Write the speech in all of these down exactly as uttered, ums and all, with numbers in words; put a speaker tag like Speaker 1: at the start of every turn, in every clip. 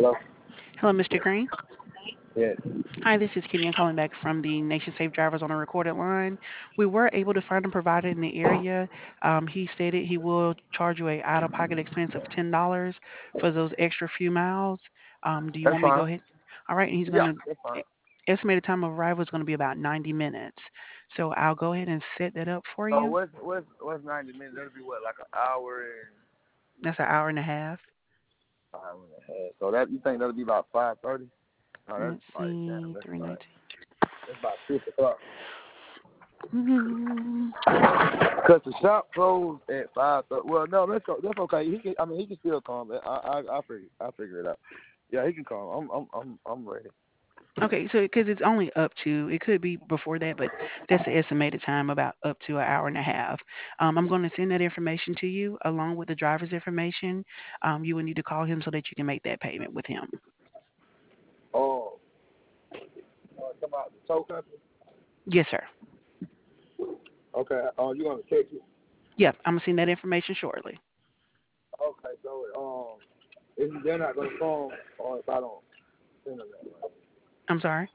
Speaker 1: Hello, Mister Green.
Speaker 2: Yes.
Speaker 1: Hi, this is Kenny. I'm calling back from the Nation Safe Drivers on a recorded line. We were able to find a provider in the area. Um, he stated he will charge you a out-of-pocket expense of ten dollars for those extra few miles. Um, do you
Speaker 2: That's
Speaker 1: want me to go
Speaker 2: fine.
Speaker 1: ahead? All right, and he's going
Speaker 2: Yeah,
Speaker 1: to
Speaker 2: that's fine.
Speaker 1: estimated time of arrival is going to be about ninety minutes. So I'll go ahead and set that up for
Speaker 2: So
Speaker 1: you.
Speaker 2: what's what's what's ninety minutes? That'll be what, like an hour and
Speaker 1: That's an hour and a half.
Speaker 2: five and a half. So that you think that'll be about five thirty? No, that's
Speaker 1: Let's
Speaker 2: like damn.
Speaker 1: see,
Speaker 2: That's like
Speaker 1: three nineteen.
Speaker 2: that's about six o'clock.
Speaker 1: Mm,
Speaker 2: Cause the shop closed at five thirty. Well, no, that's o- that's okay. He can. I mean, he can still come. I I I figure I figure it out. Yeah, he can come. I'm I'm I'm I'm ready.
Speaker 1: Okay, so because it's only up to, it could be before that, but that's the estimated time, about up to an hour and a half. Um, I'm going to send that information to you along with the driver's information. Um, you will need to call him so that you can make that payment with him.
Speaker 2: Oh, uh, come out the tow company.
Speaker 1: Yes, sir.
Speaker 2: Okay. Oh, you gonna text it?
Speaker 1: Yep, I'm gonna send that information shortly.
Speaker 2: Okay. So um, if they're not gonna come, or if I don't send them that way.
Speaker 1: I'm sorry.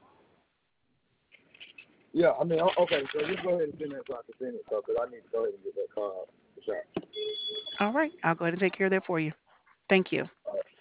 Speaker 2: Yeah, I mean, o- okay. So just go ahead and send that so I can send it, so because I need to go ahead and get that car out the shop.
Speaker 1: All right, I'll go ahead and take care of that for you. Thank you.